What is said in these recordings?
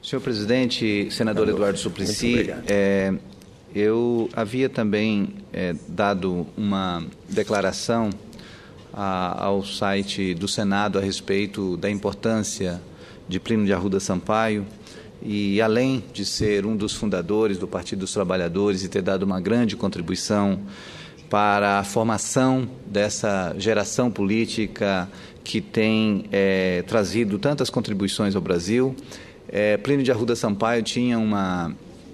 Senhor presidente, senador Eduardo Suplicy, eu havia também dado uma declaração ao site do Senado a respeito da importância de Plínio de Arruda Sampaio e, além de ser um dos fundadores do Partido dos Trabalhadores e ter dado uma grande contribuição para a formação dessa geração política que tem trazido tantas contribuições ao Brasil, Plínio de Arruda Sampaio tinha uma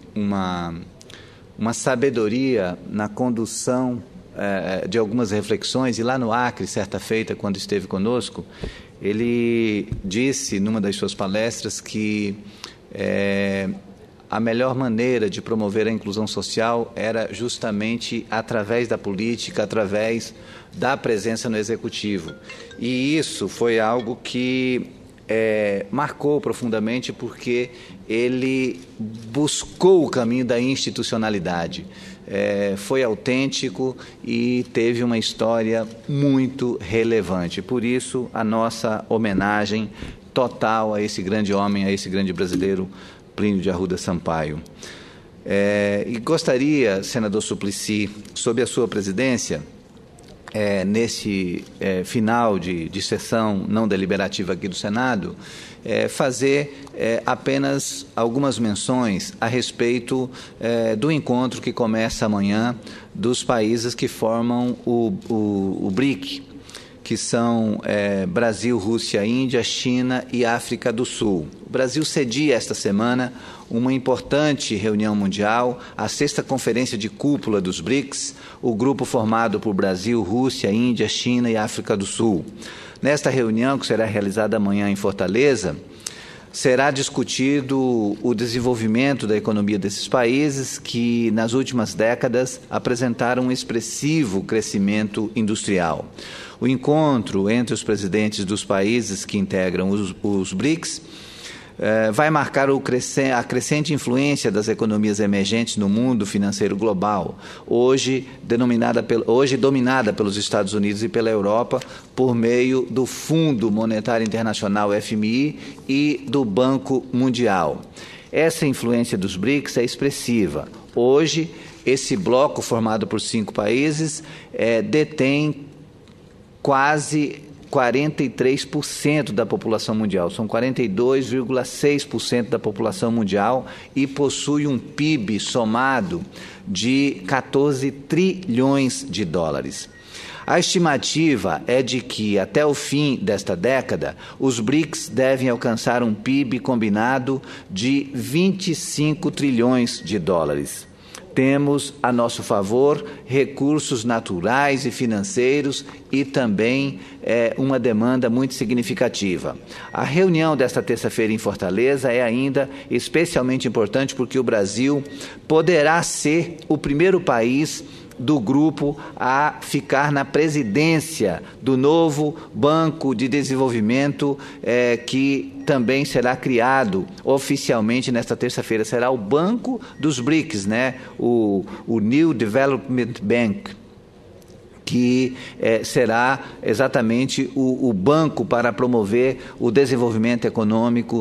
sabedoria na condução de algumas reflexões, e lá no Acre, certa feita, quando esteve conosco, ele disse, numa das suas palestras, que a melhor maneira de promover a inclusão social era justamente através da política, através da presença no Executivo. E isso foi algo que marcou profundamente, porque ele buscou o caminho da institucionalidade. Foi autêntico e teve uma história muito relevante. Por isso, a nossa homenagem total a esse grande homem, a esse grande brasileiro, Plínio de Arruda Sampaio. E gostaria, senador Suplicy, sob a sua presidência, nesse final de sessão não deliberativa aqui do Senado, fazer apenas algumas menções a respeito do encontro que começa amanhã dos países que formam o BRIC, que são Brasil, Rússia, Índia, China e África do Sul. O Brasil cedia esta semana uma importante reunião mundial, a 6ª Conferência de Cúpula dos BRICS, o grupo formado por Brasil, Rússia, Índia, China e África do Sul. Nesta reunião, que será realizada amanhã em Fortaleza, será discutido o desenvolvimento da economia desses países que, nas últimas décadas, apresentaram um expressivo crescimento industrial. O encontro entre os presidentes dos países que integram os BRICS vai marcar a crescente influência das economias emergentes no mundo financeiro global, hoje dominada pelos Estados Unidos e pela Europa, por meio do Fundo Monetário Internacional, FMI, e do Banco Mundial. Essa influência dos BRICS é expressiva. Hoje, esse bloco formado por 5 países detém quase 43% da população mundial, são 42,6% da população mundial, e possui um PIB somado de 14 trilhões de dólares. A estimativa é de que, até o fim desta década, os BRICS devem alcançar um PIB combinado de 25 trilhões de dólares. Temos a nosso favor recursos naturais e financeiros e também uma demanda muito significativa. A reunião desta terça-feira em Fortaleza é ainda especialmente importante porque o Brasil poderá ser o primeiro país do grupo a ficar na presidência do novo Banco de Desenvolvimento, que também será criado oficialmente nesta terça-feira. Será o Banco dos BRICS, o New Development Bank, que será exatamente o banco para promover o desenvolvimento econômico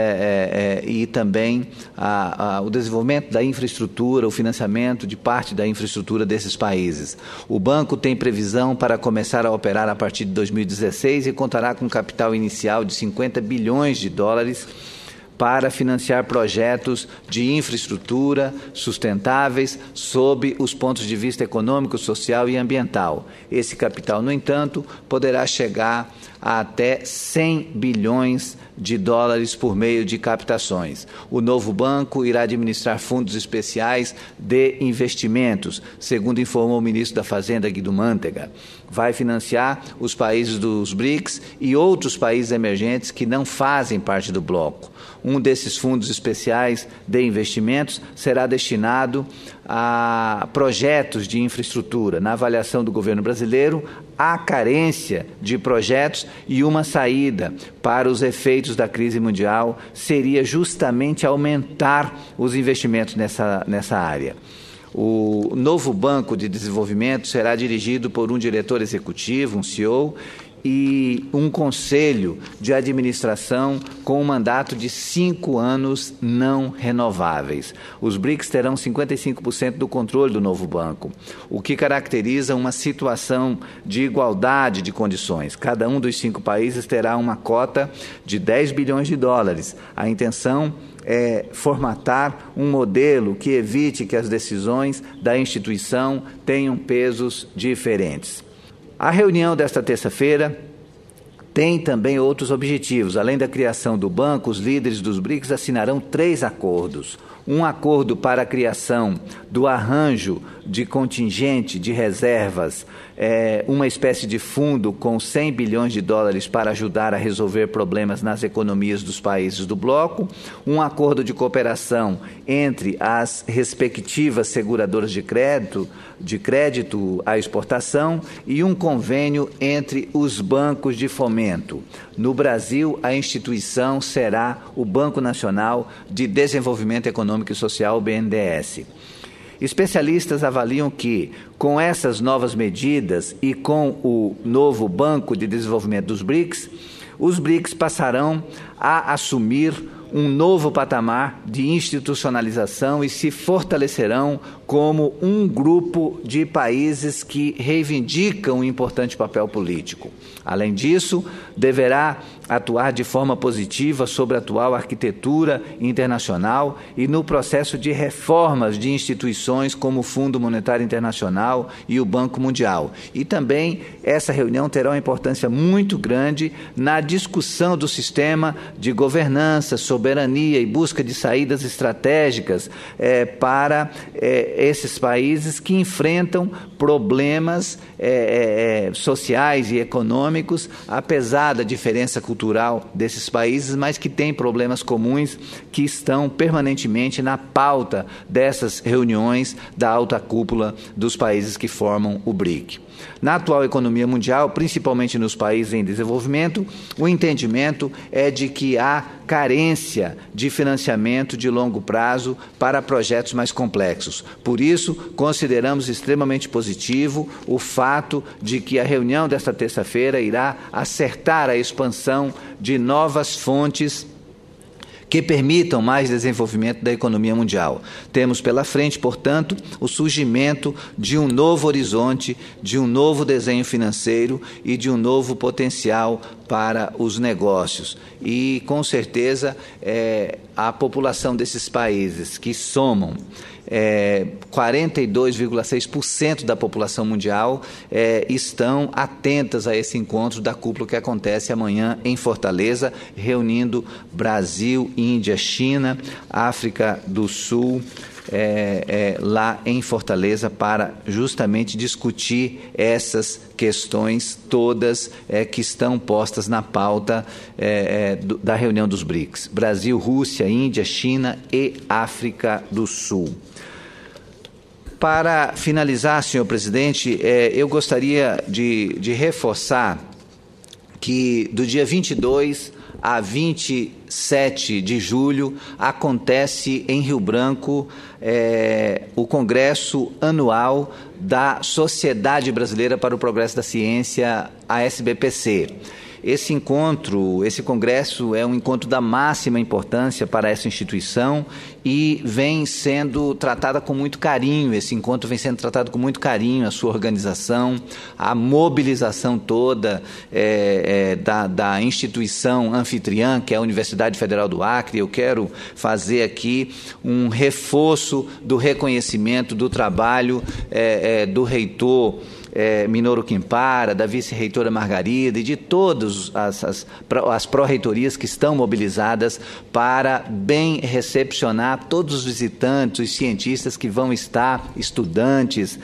e também o desenvolvimento da infraestrutura, o financiamento de parte da infraestrutura desses países. O banco tem previsão para começar a operar a partir de 2016 e contará com um capital inicial de 50 bilhões de dólares para financiar projetos de infraestrutura sustentáveis sob os pontos de vista econômico, social e ambiental. Esse capital, no entanto, poderá chegar a até 100 bilhões de dólares por meio de captações. O novo banco irá administrar fundos especiais de investimentos, segundo informou o ministro da Fazenda, Guido Mantega. Vai financiar os países dos BRICS e outros países emergentes que não fazem parte do bloco. Um desses fundos especiais de investimentos será destinado a projetos de infraestrutura. Na avaliação do governo brasileiro, há carência de projetos e uma saída para os efeitos da crise mundial seria justamente aumentar os investimentos nessa área. O novo Banco de Desenvolvimento será dirigido por um diretor executivo, um CEO, e um conselho de administração com um mandato de 5 anos não renováveis. Os BRICS terão 55% do controle do novo banco, o que caracteriza uma situação de igualdade de condições. Cada um dos 5 países terá uma cota de 10 bilhões de dólares. A intenção é formatar um modelo que evite que as decisões da instituição tenham pesos diferentes. A reunião desta terça-feira tem também outros objetivos. Além da criação do banco, os líderes dos BRICS assinarão 3 acordos. Um acordo para a criação do arranjo de contingente de reservas, uma espécie de fundo com 100 bilhões de dólares para ajudar a resolver problemas nas economias dos países do bloco, um acordo de cooperação entre as respectivas seguradoras de crédito à exportação e um convênio entre os bancos de fomento. No Brasil, a instituição será o Banco Nacional de Desenvolvimento Econômico e Social, o BNDES. Especialistas avaliam que, com essas novas medidas e com o novo Banco de Desenvolvimento dos BRICS, os BRICS passarão a assumir um novo patamar de institucionalização e se fortalecerão como um grupo de países que reivindicam um importante papel político. Além disso, deverá atuar de forma positiva sobre a atual arquitetura internacional e no processo de reformas de instituições como o Fundo Monetário Internacional e o Banco Mundial. E também essa reunião terá uma importância muito grande na discussão do sistema de governança, soberania e busca de saídas estratégicas para esses países que enfrentam problemas sociais e econômicos, apesar da diferença cultural desses países, mas que têm problemas comuns que estão permanentemente na pauta dessas reuniões da alta cúpula dos países que formam o BRIC. Na atual economia mundial, principalmente nos países em desenvolvimento, o entendimento é de que há carência de financiamento de longo prazo para projetos mais complexos. Por isso, consideramos extremamente positivo o fato de que a reunião desta terça-feira irá acertar a expansão de novas fontes que permitam mais desenvolvimento da economia mundial. Temos pela frente, portanto, o surgimento de um novo horizonte, de um novo desenho financeiro e de um novo potencial para os negócios. E, com certeza, a população desses países, que somam 42,6% da população mundial, estão atentas a esse encontro da cúpula que acontece amanhã em Fortaleza, reunindo Brasil, Índia, China, África do Sul, lá em Fortaleza, para justamente discutir essas questões todas que estão postas na pauta da reunião dos BRICS. Brasil, Rússia, Índia, China e África do Sul. Para finalizar, senhor presidente, eu gostaria de reforçar que do dia 22 a 27 de julho acontece em Rio Branco o Congresso Anual da Sociedade Brasileira para o Progresso da Ciência, a SBPC. Esse congresso é um encontro da máxima importância para essa instituição e vem sendo tratada com muito carinho. Esse encontro vem sendo tratado com muito carinho, a sua organização, a mobilização toda da instituição anfitriã, que é a Universidade Federal do Acre. Eu quero fazer aqui um reforço do reconhecimento do trabalho do reitor Minoru Kimpara, da vice-reitora Margarida e de todas as pró-reitorias que estão mobilizadas para bem recepcionar todos os visitantes, os cientistas que vão estar, estudantes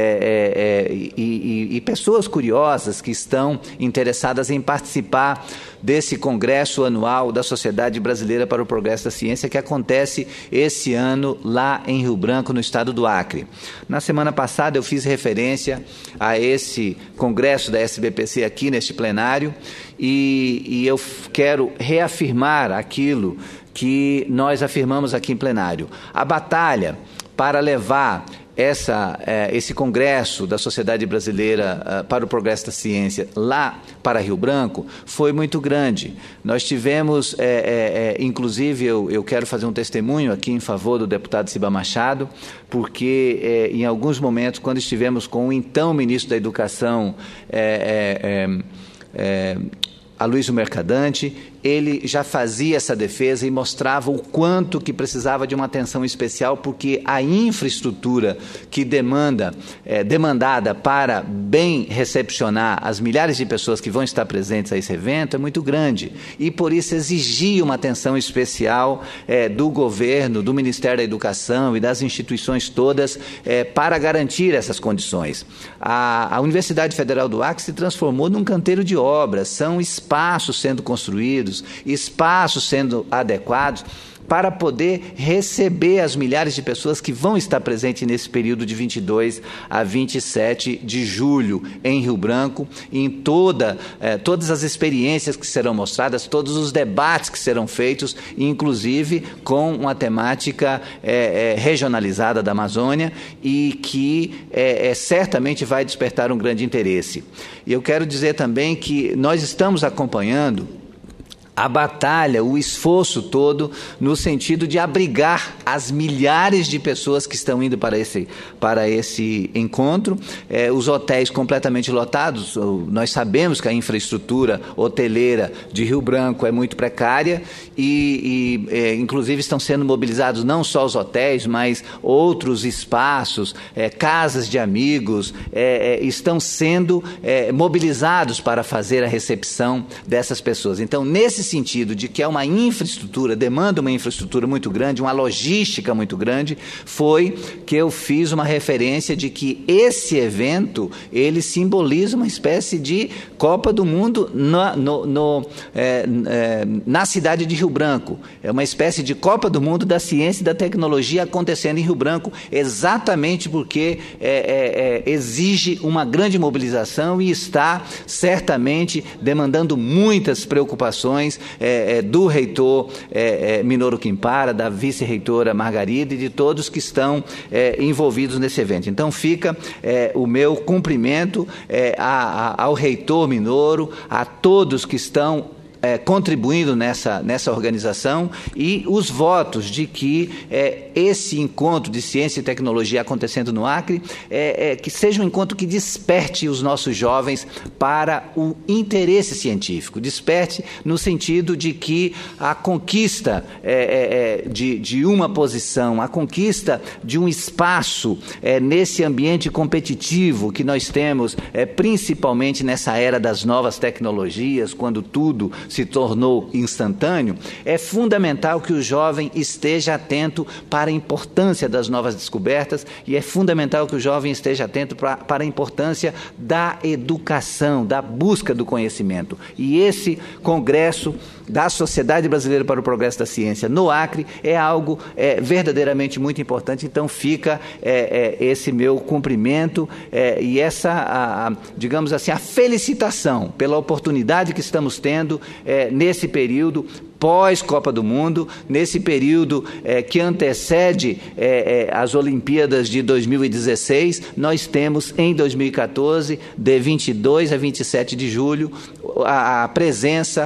e pessoas curiosas que estão interessadas em participar desse Congresso Anual da Sociedade Brasileira para o Progresso da Ciência, que acontece esse ano lá em Rio Branco, no estado do Acre. Na semana passada eu fiz referência a esse congresso da SBPC aqui neste plenário e eu quero reafirmar aquilo que nós afirmamos aqui em plenário. A batalha para levar esse congresso da Sociedade Brasileira para o Progresso da Ciência lá para Rio Branco foi muito grande. Nós tivemos, inclusive, eu quero fazer um testemunho aqui em favor do deputado Ciba Machado, porque em alguns momentos, quando estivemos com o então ministro da Educação, Aloysio Mercadante, ele já fazia essa defesa e mostrava o quanto que precisava de uma atenção especial, porque a infraestrutura que demandada para bem recepcionar as milhares de pessoas que vão estar presentes a esse evento é muito grande, e por isso exigia uma atenção especial do governo, do Ministério da Educação e das instituições todas para garantir essas condições. A Universidade Federal do Acre se transformou num canteiro de obras, são espaços sendo construídos, espaços sendo adequados para poder receber as milhares de pessoas que vão estar presentes nesse período de 22 a 27 de julho em Rio Branco, em todas as experiências que serão mostradas, todos os debates que serão feitos, inclusive com uma temática regionalizada da Amazônia e que certamente vai despertar um grande interesse. E eu quero dizer também que nós estamos acompanhando a batalha, o esforço todo no sentido de abrigar as milhares de pessoas que estão indo para esse encontro, os hotéis completamente lotados. Nós sabemos que a infraestrutura hoteleira de Rio Branco é muito precária e inclusive estão sendo mobilizados não só os hotéis, mas outros espaços, casas de amigos, estão sendo mobilizados para fazer a recepção dessas pessoas. Então, nesse sentido de que é uma infraestrutura, demanda uma infraestrutura muito grande, uma logística muito grande, foi que eu fiz uma referência de que esse evento, ele simboliza uma espécie de Copa do Mundo na cidade de Rio Branco. É uma espécie de Copa do Mundo da ciência e da tecnologia acontecendo em Rio Branco, exatamente porque exige uma grande mobilização e está certamente demandando muitas preocupações do reitor Minoru Kimpara, da vice-reitora Margarida e de todos que estão envolvidos nesse evento. Então fica o meu cumprimento ao reitor Minoru, a todos que estão contribuindo nessa organização, e os votos de que esse encontro de ciência e tecnologia acontecendo no Acre, que seja um encontro que desperte os nossos jovens para o interesse científico, desperte no sentido de que a conquista de uma posição, a conquista de um espaço nesse ambiente competitivo que nós temos, principalmente nessa era das novas tecnologias, quando tudo se tornou instantâneo, é fundamental que o jovem esteja atento para a importância das novas descobertas e é fundamental que o jovem esteja atento para a importância da educação, da busca do conhecimento. E esse congresso da Sociedade Brasileira para o Progresso da Ciência no Acre é algo verdadeiramente muito importante. Então fica esse meu cumprimento e essa, digamos assim, a felicitação pela oportunidade que estamos tendo nesse período pós-Copa do Mundo, nesse período que antecede as Olimpíadas de 2016, nós temos em 2014, de 22 a 27 de julho, a presença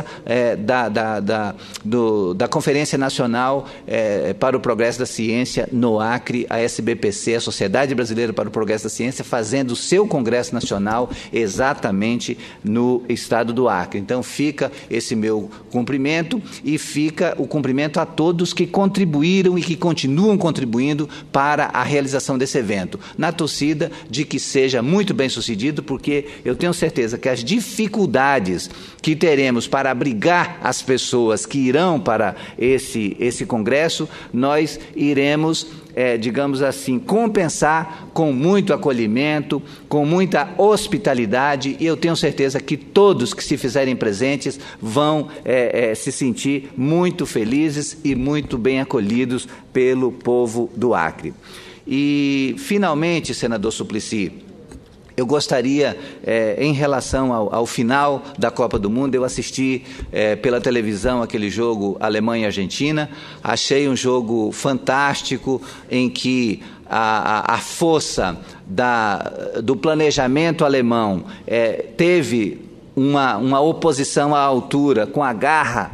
da Conferência Nacional para o Progresso da Ciência no Acre, a SBPC, a Sociedade Brasileira para o Progresso da Ciência, fazendo o seu Congresso Nacional exatamente no estado do Acre. Então fica esse meu cumprimento e fica o cumprimento a todos que contribuíram e que continuam contribuindo para a realização desse evento, na torcida de que seja muito bem sucedido, porque eu tenho certeza que as dificuldades que teremos para abrigar as pessoas que irão para esse congresso, nós iremos, digamos assim, compensar com muito acolhimento, com muita hospitalidade, e eu tenho certeza que todos que se fizerem presentes vão se sentir muito felizes e muito bem acolhidos pelo povo do Acre. E, finalmente, senador Suplicy, Eu gostaria, em relação ao final da Copa do Mundo, eu assisti pela televisão aquele jogo Alemanha e Argentina, achei um jogo fantástico em que a força do planejamento alemão teve uma oposição à altura, com a garra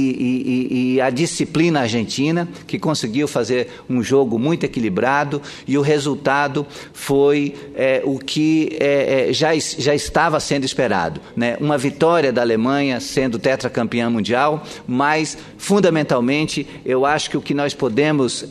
e a disciplina argentina, que conseguiu fazer um jogo muito equilibrado, e o resultado foi o que já estava sendo esperado, né? Uma vitória da Alemanha sendo tetracampeã mundial, mas fundamentalmente eu acho que o que nós podemos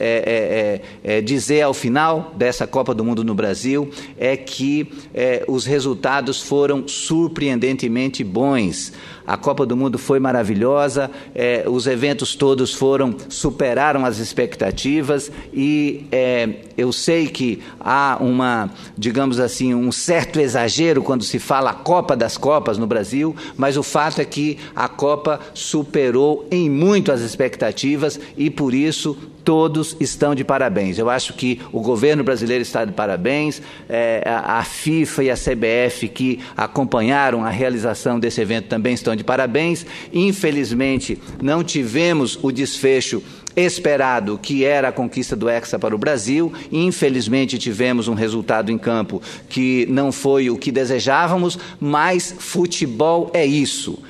dizer ao final dessa Copa do Mundo no Brasil é que os resultados foram surpreendentemente bons. A Copa do Mundo foi maravilhosa, os eventos todos superaram as expectativas, e eu sei que há digamos assim, um certo exagero quando se fala a Copa das Copas no Brasil, mas o fato é que a Copa superou em muito as expectativas, e por isso todos estão de parabéns. Eu acho que o governo brasileiro está de parabéns, a FIFA e a CBF, que acompanharam a realização desse evento, também estão de parabéns. Infelizmente, não tivemos o desfecho esperado, que era a conquista do Hexa para o Brasil. Infelizmente, tivemos um resultado em campo que não foi o que desejávamos, mas futebol é isso.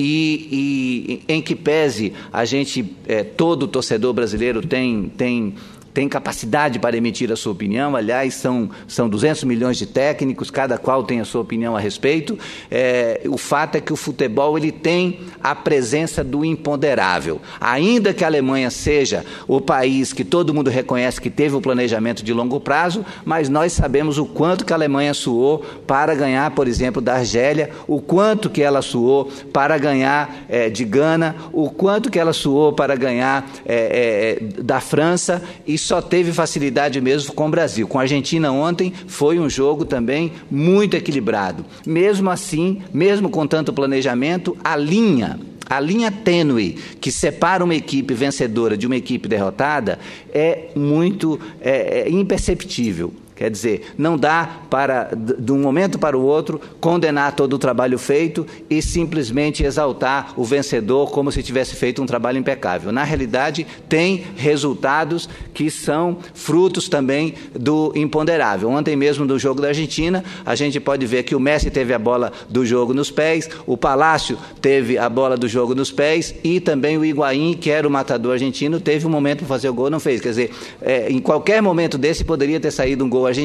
E em que pese a gente, todo torcedor brasileiro tem capacidade para emitir a sua opinião. Aliás, são 200 milhões de técnicos, cada qual tem a sua opinião a respeito. O fato é que o futebol ele tem a presença do imponderável. Ainda que a Alemanha seja o país que todo mundo reconhece que teve um planejamento de longo prazo, mas nós sabemos o quanto que a Alemanha suou para ganhar, por exemplo, da Argélia, o quanto que ela suou para ganhar de Gana, o quanto que ela suou para ganhar da França, e só teve facilidade mesmo com o Brasil. Com a Argentina ontem foi um jogo também muito equilibrado. Mesmo assim, mesmo com tanto planejamento, a linha tênue que separa uma equipe vencedora de uma equipe derrotada é muito imperceptível. Quer dizer, não dá para, de um momento para o outro, condenar todo o trabalho feito e simplesmente exaltar o vencedor como se tivesse feito um trabalho impecável. Na realidade, tem resultados que são frutos também do imponderável. Ontem mesmo, no jogo da Argentina, a gente pode ver que o Messi teve a bola do jogo nos pés, o Palácio teve a bola do jogo nos pés, e também o Higuaín, que era o matador argentino, teve um momento para fazer o gol, não fez. Quer dizer, em qualquer momento desse poderia ter saído um gol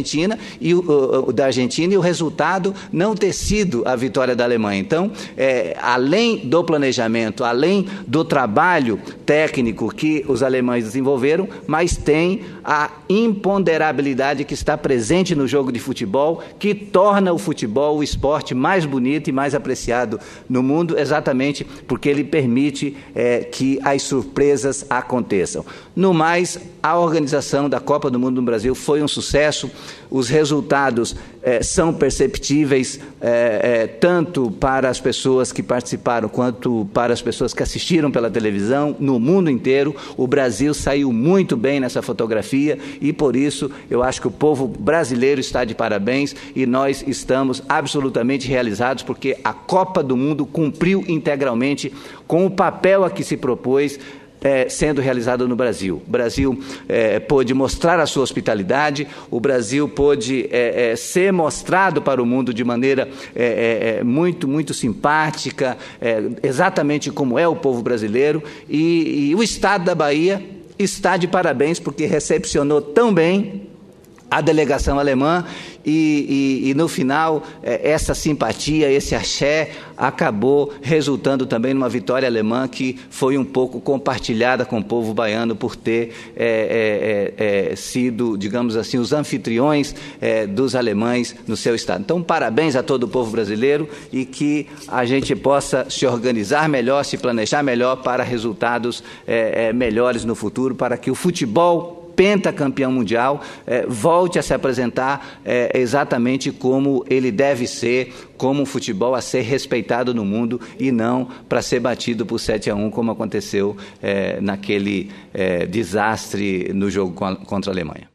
da Argentina e o resultado não ter sido a vitória da Alemanha. Então, além do planejamento, além do trabalho técnico que os alemães desenvolveram, mas tem a imponderabilidade que está presente no jogo de futebol, que torna o futebol o esporte mais bonito e mais apreciado no mundo, exatamente porque ele permite que as surpresas aconteçam. No mais, a organização da Copa do Mundo no Brasil foi um sucesso. Os resultados são perceptíveis tanto para as pessoas que participaram quanto para as pessoas que assistiram pela televisão no mundo inteiro. O Brasil saiu muito bem nessa fotografia e, por isso, eu acho que o povo brasileiro está de parabéns e nós estamos absolutamente realizados, porque a Copa do Mundo cumpriu integralmente com o papel a que se propôs, sendo realizado no Brasil. O Brasil pôde mostrar a sua hospitalidade, o Brasil pôde ser mostrado para o mundo de maneira muito, muito simpática, exatamente como é o povo brasileiro, e o Estado da Bahia está de parabéns porque recepcionou tão bem a delegação alemã e no final, essa simpatia, esse axé, acabou resultando também numa vitória alemã que foi um pouco compartilhada com o povo baiano por ter sido, digamos assim, os anfitriões dos alemães no seu estado. Então, parabéns a todo o povo brasileiro e que a gente possa se organizar melhor, se planejar melhor para resultados melhores no futuro, para que o futebol pentacampeão mundial volte a se apresentar exatamente como ele deve ser, como um futebol a ser respeitado no mundo e não para ser batido por 7-1, como aconteceu naquele desastre no jogo contra a Alemanha.